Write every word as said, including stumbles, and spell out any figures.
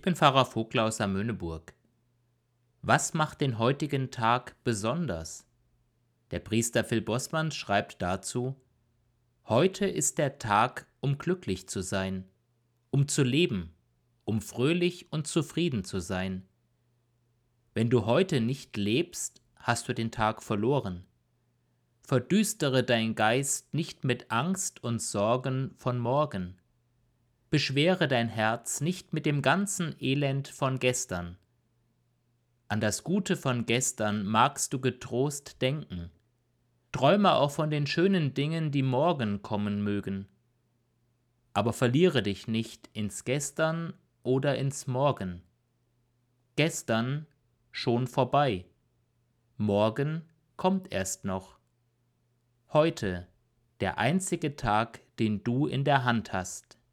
bin Pfarrer Vogler aus Amöneburg. Was macht den heutigen Tag besonders? Der Priester Phil Bossmann schreibt dazu: Heute ist der Tag, um glücklich zu sein, um zu leben, um fröhlich und zufrieden zu sein. Wenn du heute nicht lebst, hast du den Tag verloren. Verdüstere dein Geist nicht mit Angst und Sorgen von morgen. Beschwere dein Herz nicht mit dem ganzen Elend von gestern. An das Gute von gestern magst du getrost denken. Träume auch von den schönen Dingen, die morgen kommen mögen. Aber verliere dich nicht ins Gestern oder ins Morgen. Gestern schon vorbei. Morgen kommt erst noch. Heute der einzige Tag, den du in der Hand hast.